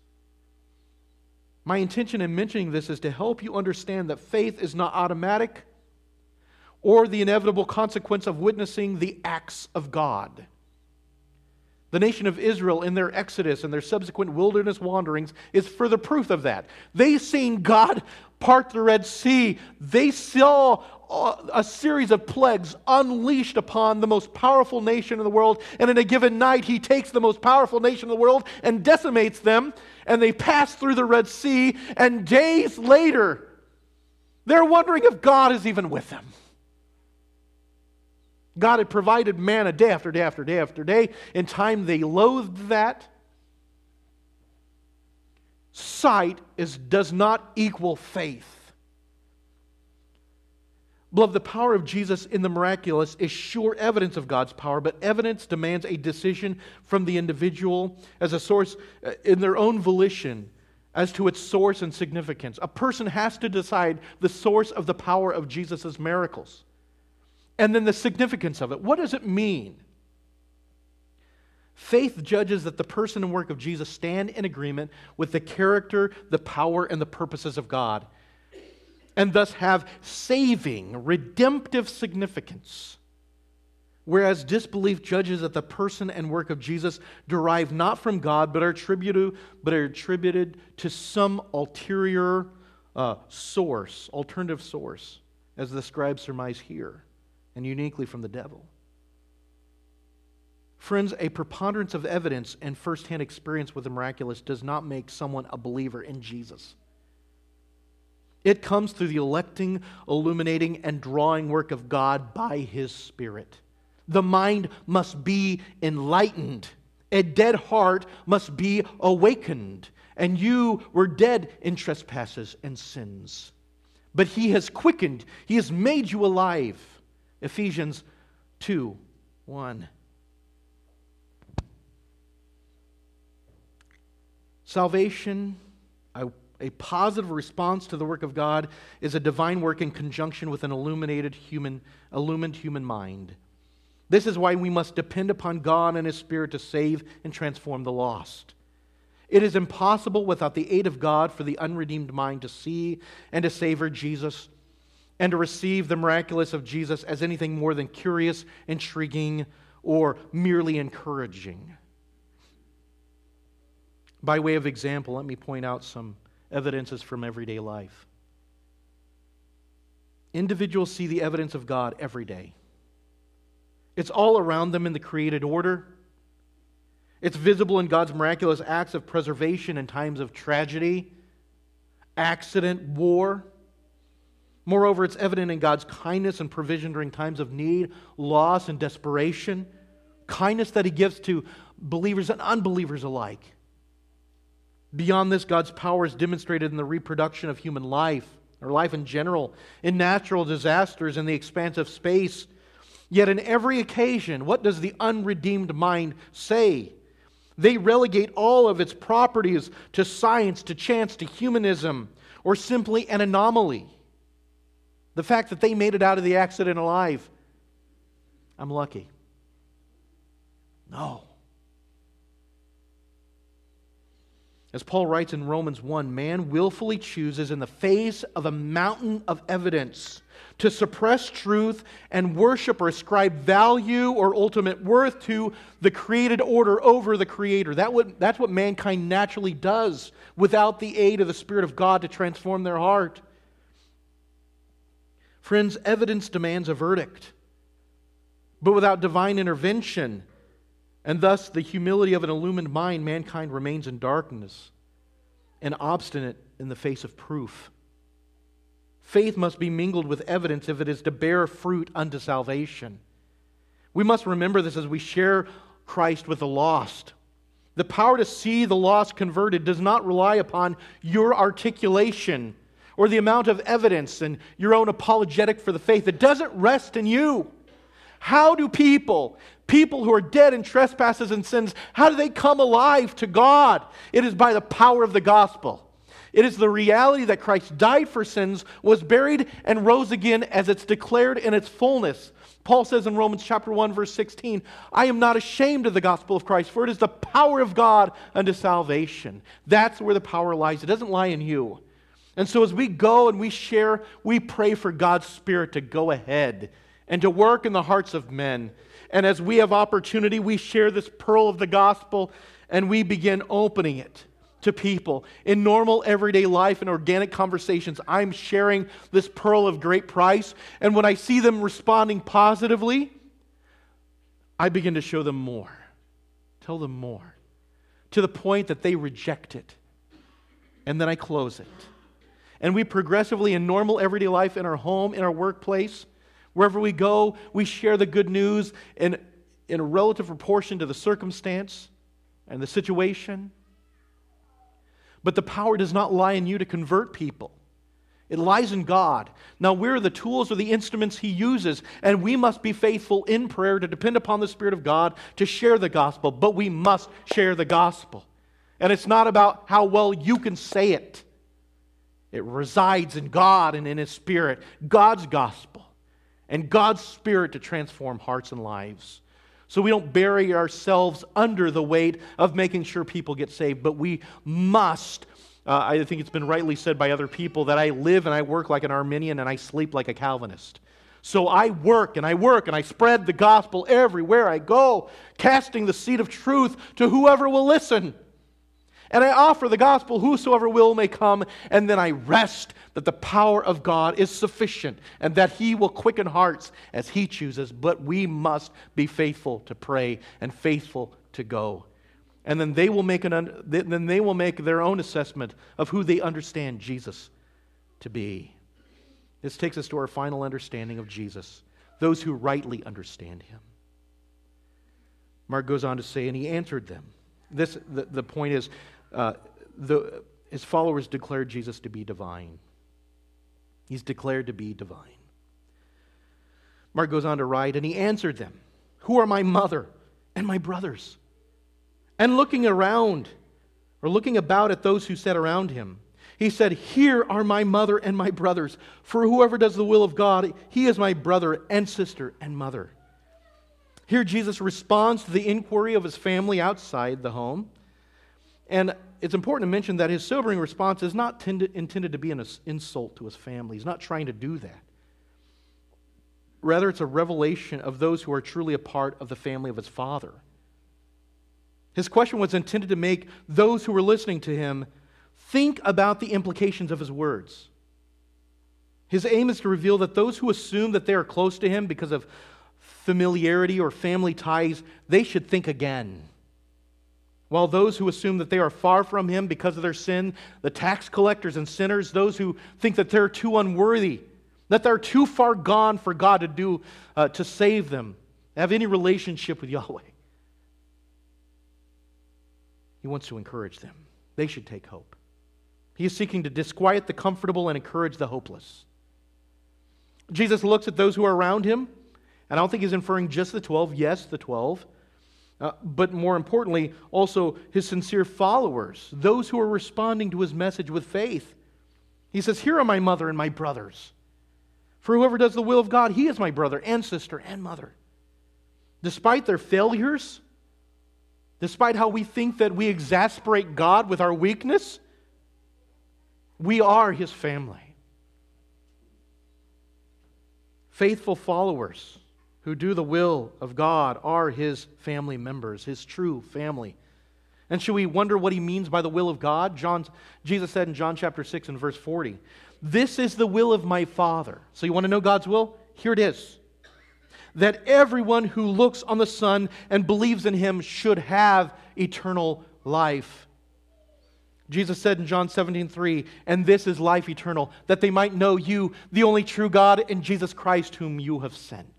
My intention in mentioning this is to help you understand that faith is not automatic or the inevitable consequence of witnessing the acts of God. The nation of Israel in their exodus and their subsequent wilderness wanderings is further proof of that. They seen God part the Red Sea. They saw a series of plagues unleashed upon the most powerful nation in the world, and in a given night he takes the most powerful nation in the world and decimates them, and they pass through the Red Sea, and days later they're wondering if God is even with them. God had provided manna day after day after day after day. In time they loathed that. Sight is, does not equal faith. Beloved, the power of Jesus in the miraculous is sure evidence of God's power, but evidence demands a decision from the individual as a source in their own volition as to its source and significance. A person has to decide the source of the power of Jesus' miracles. And then the significance of it. What does it mean? Faith judges that the person and work of Jesus stand in agreement with the character, the power, and the purposes of God, and thus have saving, redemptive significance. Whereas disbelief judges that the person and work of Jesus derive not from God, but are attributed, but are attributed to some ulterior uh, source, alternative source, as the scribes surmise here, and uniquely from the devil. Friends, a preponderance of evidence and firsthand experience with the miraculous does not make someone a believer in Jesus. It comes through the electing, illuminating, and drawing work of God by His Spirit. The mind must be enlightened. A dead heart must be awakened. And you were dead in trespasses and sins. But He has quickened. He has made you alive. Ephesians two one. Salvation, a, a positive response to the work of God, is a divine work in conjunction with an illuminated human, illumined human mind. This is why we must depend upon God and His Spirit to save and transform the lost. It is impossible without the aid of God for the unredeemed mind to see and to savor Jesus and to receive the miraculous of Jesus as anything more than curious, intriguing, or merely encouraging. By way of example, let me point out some evidences from everyday life. Individuals see the evidence of God every day. It's all around them in the created order. It's visible in God's miraculous acts of preservation in times of tragedy, accident, war. Moreover, it's evident in God's kindness and provision during times of need, loss, and desperation. Kindness that He gives to believers and unbelievers alike. Beyond this, God's power is demonstrated in the reproduction of human life, or life in general, in natural disasters, in the expanse of space. Yet in every occasion, what does the unredeemed mind say? They relegate all of its properties to science, to chance, to humanism, or simply an anomaly. The fact that they made it out of the accident alive, I'm lucky. No. As Paul writes in Romans one, man willfully chooses in the face of a mountain of evidence to suppress truth and worship or ascribe value or ultimate worth to the created order over the Creator. That would, that's what mankind naturally does without the aid of the Spirit of God to transform their heart. Friends, evidence demands a verdict. But without divine intervention, and thus the humility of an illumined mind, mankind remains in darkness and obstinate in the face of proof. Faith must be mingled with evidence if it is to bear fruit unto salvation. We must remember this as we share Christ with the lost. The power to see the lost converted does not rely upon your articulation or the amount of evidence and your own apologetic for the faith. It doesn't rest in you. How do people, people who are dead in trespasses and sins, how do they come alive to God? It is by the power of the gospel. It is the reality that Christ died for sins, was buried, and rose again as it's declared in its fullness. Paul says in Romans chapter one, verse sixteen, I am not ashamed of the gospel of Christ, for it is the power of God unto salvation. That's where the power lies. It doesn't lie in you. And so as we go and we share, we pray for God's Spirit to go ahead and to work in the hearts of men. And as we have opportunity, we share this pearl of the gospel and we begin opening it to people. In normal everyday life and organic conversations, I'm sharing this pearl of great price. And when I see them responding positively, I begin to show them more. Tell them more. To the point that they reject it. And then I close it. And we progressively, in normal everyday life, in our home, in our workplace, wherever we go, we share the good news in, in a relative proportion to the circumstance and the situation. But the power does not lie in you to convert people. It lies in God. Now we're the tools or the instruments He uses, and we must be faithful in prayer to depend upon the Spirit of God to share the gospel. But we must share the gospel. And it's not about how well you can say it. It resides in God and in His Spirit, God's gospel, and God's Spirit to transform hearts and lives. So we don't bury ourselves under the weight of making sure people get saved, but we must, uh, I think it's been rightly said by other people, that I live and I work like an Arminian and I sleep like a Calvinist. So I work and I work and I spread the gospel everywhere I go, casting the seed of truth to whoever will listen. And I offer the gospel, whosoever will may come, and then I rest that the power of God is sufficient and that He will quicken hearts as He chooses, but we must be faithful to pray and faithful to go. And then they will make an un- then they will make their own assessment of who they understand Jesus to be. This takes us to our final understanding of Jesus, those who rightly understand Him. Mark goes on to say, and He answered them. This the, the point is, uh, the, His followers declared Jesus to be divine. He's declared to be divine. Mark goes on to write, and He answered them, who are my mother and my brothers? And looking around, or looking about at those who sat around Him, He said, here are my mother and my brothers. For whoever does the will of God, he is my brother and sister and mother. Here Jesus responds to the inquiry of His family outside the home. And it's important to mention that His sobering response is not tended, intended to be an insult to His family. He's not trying to do that. Rather, it's a revelation of those who are truly a part of the family of His Father. His question was intended to make those who were listening to Him think about the implications of His words. His aim is to reveal that those who assume that they are close to Him because of familiarity or family ties, they should think again. While those who assume that they are far from Him because of their sin, the tax collectors and sinners, those who think that they're too unworthy, that they're too far gone for God to do, uh, to save them, have any relationship with Yahweh. He wants to encourage them. They should take hope. He is seeking to disquiet the comfortable and encourage the hopeless. Jesus looks at those who are around Him, and I don't think He's inferring just the twelve, yes, the twelve, uh, but more importantly, also His sincere followers, those who are responding to His message with faith. He says, here are my mother and my brothers. For whoever does the will of God, he is my brother and sister and mother. Despite their failures, despite how we think that we exasperate God with our weakness, we are His family. Faithful followers who do the will of God are His family members, His true family. And should we wonder what He means by the will of God? John, Jesus said in John chapter six and verse forty, this is the will of my Father. So you want to know God's will? Here it is. That everyone who looks on the Son and believes in Him should have eternal life. Jesus said in John seventeen three, and this is life eternal, that they might know you, the only true God, and Jesus Christ whom you have sent.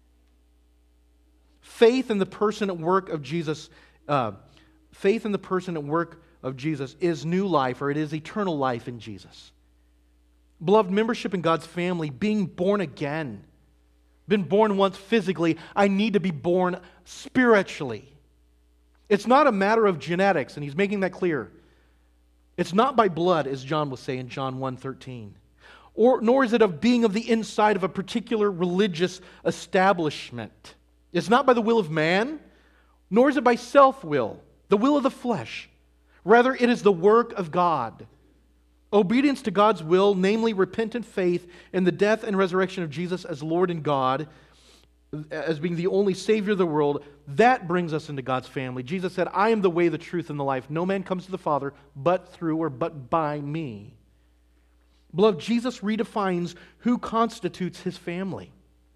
Faith in the person and work of Jesus, uh, faith in the person and work of Jesus is new life, or it is eternal life in Jesus. Beloved, membership in God's family, being born again, been born once physically, I need to be born spiritually. It's not a matter of genetics, and He's making that clear. It's not by blood, as John will say in John one thirteen. Or, nor is it of being of the inside of a particular religious establishment. It's not by the will of man, nor is it by self-will, the will of the flesh. Rather, it is the work of God. Obedience to God's will, namely repentant faith in the death and resurrection of Jesus as Lord and God, as being the only Savior of the world, that brings us into God's family. Jesus said, I am the way, the truth, and the life. No man comes to the Father but through or but by me. Beloved, Jesus redefines who constitutes His family.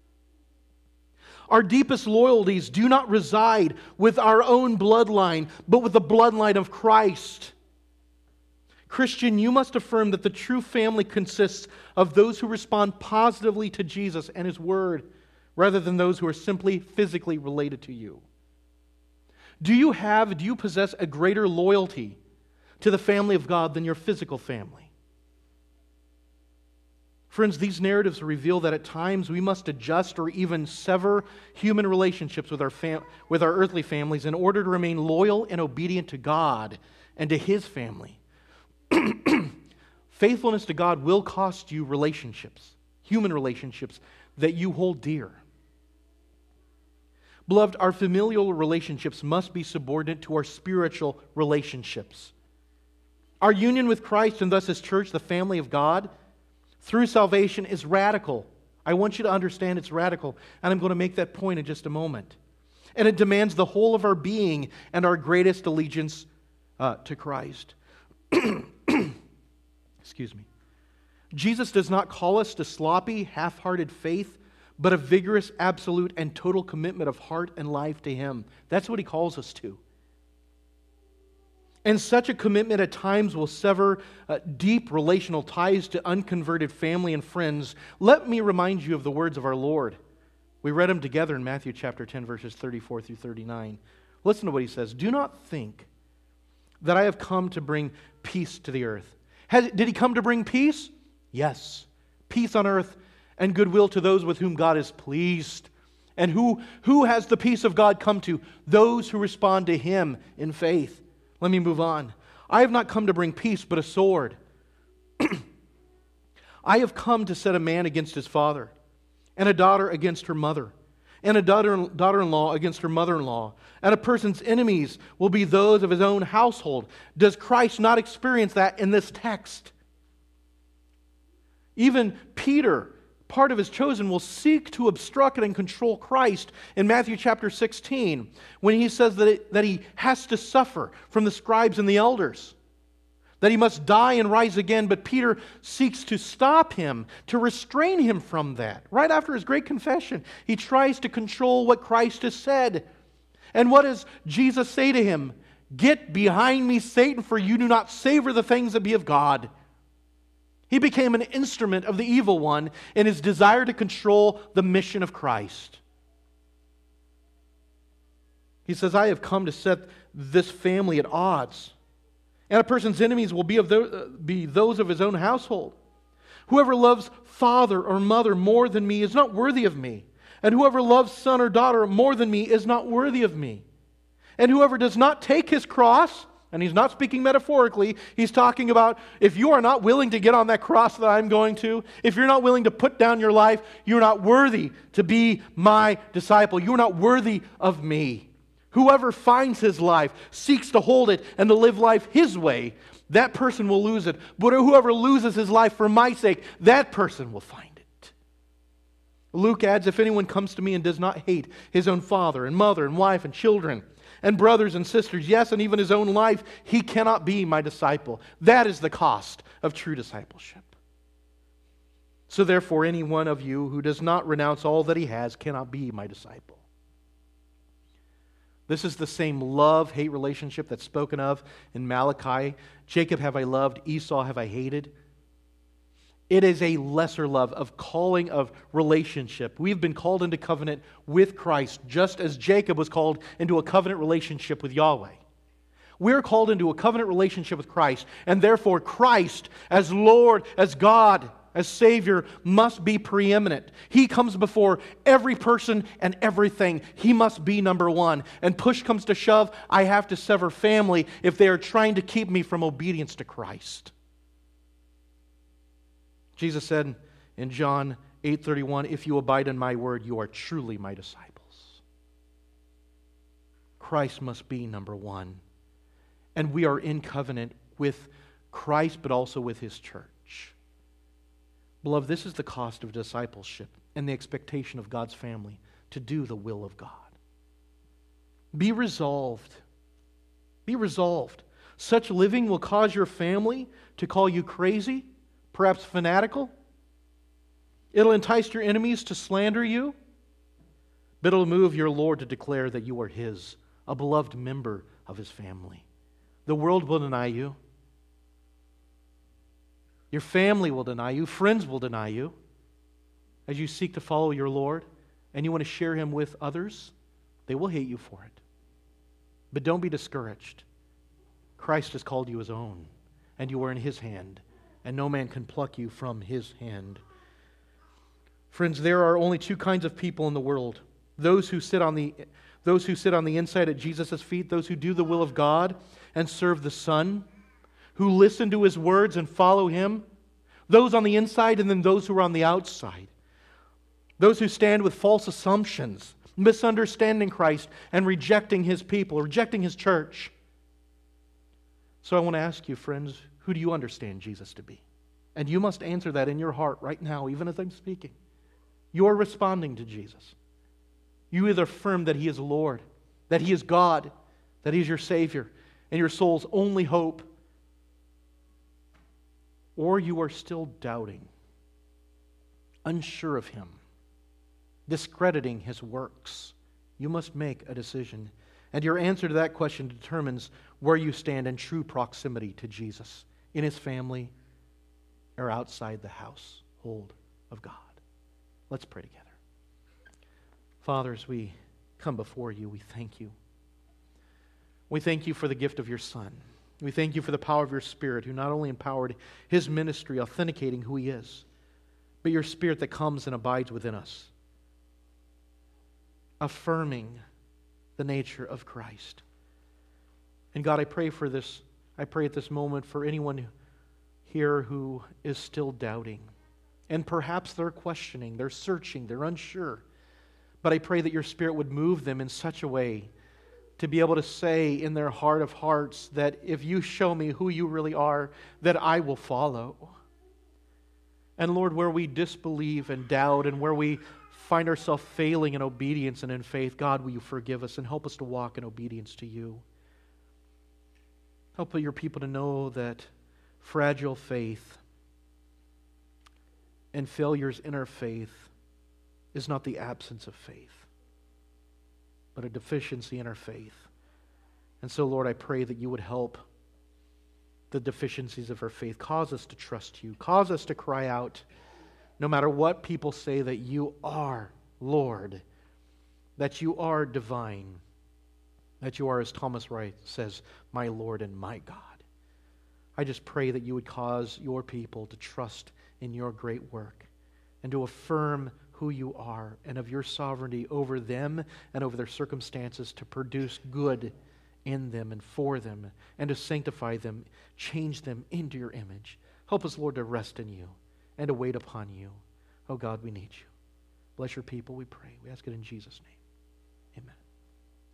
Our deepest loyalties do not reside with our own bloodline, but with the bloodline of Christ. Christian, you must affirm that the true family consists of those who respond positively to Jesus and His Word, rather than those who are simply physically related to you. Do you have, do you possess a greater loyalty to the family of God than your physical family? Friends, these narratives reveal that at times we must adjust or even sever human relationships with our, fam- with our earthly families in order to remain loyal and obedient to God and to His family. Faithfulness to God will cost you relationships, human relationships that you hold dear. Beloved, our familial relationships must be subordinate to our spiritual relationships. Our union with Christ and thus His church, the family of God, through salvation is radical. I want you to understand it's radical, and I'm going to make that point in just a moment. And it demands the whole of our being and our greatest allegiance uh, to Christ. Excuse me. Jesus does not call us to sloppy, half-hearted faith, but a vigorous, absolute, and total commitment of heart and life to Him. That's what He calls us to. And such a commitment at times will sever uh, deep relational ties to unconverted family and friends. Let me remind you of the words of our Lord. We read them together in Matthew chapter ten, verses thirty-four through thirty-nine. Listen to what He says. Do not think that I have come to bring peace to the earth. Has, did He come to bring peace? Yes. Peace on earth and goodwill to those with whom God is pleased. And who, who has the peace of God come to? Those who respond to Him in faith. Let me move on. I have not come to bring peace, but a sword. I have come to set a man against his father, and a daughter against her mother, and a daughter, daughter-in-law against her mother-in-law. And a person's enemies will be those of his own household. Does Christ not experience that in this text? Even Peter, part of his chosen, will seek to obstruct and control Christ in Matthew chapter sixteen when he says that, it, that he has to suffer from the scribes and the elders, that he must die and rise again. But Peter seeks to stop him, to restrain him from that. Right after his great confession, he tries to control what Christ has said. And what does Jesus say to him? Get behind me, Satan, for you do not savor the things that be of God. He became an instrument of the evil one in his desire to control the mission of Christ. He says, I have come to set this family at odds. And a person's enemies will be, of the, be those of his own household. Whoever loves father or mother more than me is not worthy of me. And whoever loves son or daughter more than me is not worthy of me. And whoever does not take his cross, and he's not speaking metaphorically, he's talking about if you are not willing to get on that cross that I'm going to, if you're not willing to put down your life, you're not worthy to be my disciple. You're not worthy of me. Whoever finds his life, seeks to hold it and to live life his way, that person will lose it. But whoever loses his life for my sake, that person will find it. Luke adds, if anyone comes to me and does not hate his own father and mother and wife and children, and brothers and sisters, yes, and even his own life, he cannot be my disciple. That is the cost of true discipleship. So therefore, any one of you who does not renounce all that he has cannot be my disciple. This is the same love-hate relationship that's spoken of in Malachi. Jacob have I loved, Esau have I hated. It is a lesser love of calling of relationship. We've been called into covenant with Christ, just as Jacob was called into a covenant relationship with Yahweh. We're called into a covenant relationship with Christ, and therefore Christ, as Lord, as God, as Savior, must be preeminent. He comes before every person and everything. He must be number one. And push comes to shove, I have to sever family if they are trying to keep me from obedience to Christ. Jesus said in John eight thirty-one, if you abide in my word, you are truly my disciples. Christ must be number one. And we are in covenant with Christ, but also with His church. Beloved, this is the cost of discipleship and the expectation of God's family to do the will of God. Be resolved. Be resolved. Such living will cause your family to call you crazy, perhaps fanatical. It'll entice your enemies to slander you, but it'll move your Lord to declare that you are His, a beloved member of His family. The world will deny you. Your family will deny you. Friends will deny you as you seek to follow your Lord and you want to share Him with others. They will hate you for it. But don't be discouraged. Christ has called you His own, and you are in His hand, and no man can pluck you from His hand. Friends, there are only two kinds of people in the world. Those who sit on the, those who sit on the inside at Jesus' feet, those who do the will of God and serve the Son, who listen to His words and follow Him. Those on the inside, and then those who are on the outside. Those who stand with false assumptions, misunderstanding Christ and rejecting His people, rejecting His church. So I want to ask you, friends, who do you understand Jesus to be? And you must answer that in your heart right now, even as I'm speaking. You're responding to Jesus. You either affirm that He is Lord, that He is God, that He is your Savior, and your soul's only hope, or you are still doubting, unsure of Him, discrediting His works, you must make a decision. And your answer to that question determines where you stand in true proximity to Jesus, in His family or outside the household of God. Let's pray together. Father, as we come before you, we thank you. We thank you for the gift of your Son. We thank you for the power of your Spirit, who not only empowered His ministry, authenticating who He is, but your Spirit that comes and abides within us, affirming the nature of Christ. And God, I pray for this, I pray at this moment for anyone here who is still doubting. And perhaps they're questioning, they're searching, they're unsure. But I pray that your Spirit would move them in such a way to be able to say in their heart of hearts that if you show me who you really are, that I will follow. And Lord, where we disbelieve and doubt and where we find ourselves failing in obedience and in faith, God, will you forgive us and help us to walk in obedience to you. Help your people to know that fragile faith and failures in our faith is not the absence of faith, but a deficiency in our faith. And so, Lord, I pray that you would help the deficiencies of our faith. Cause us to trust you. Cause us to cry out, no matter what people say, that you are Lord, that you are divine, that you are, as Thomas Wright says, my Lord and my God. I just pray that you would cause your people to trust in your great work and to affirm who you are and of your sovereignty over them and over their circumstances to produce good in them and for them and to sanctify them, change them into your image. Help us, Lord, to rest in you and to wait upon you. Oh God, we need you. Bless your people, we pray. We ask it in Jesus' name.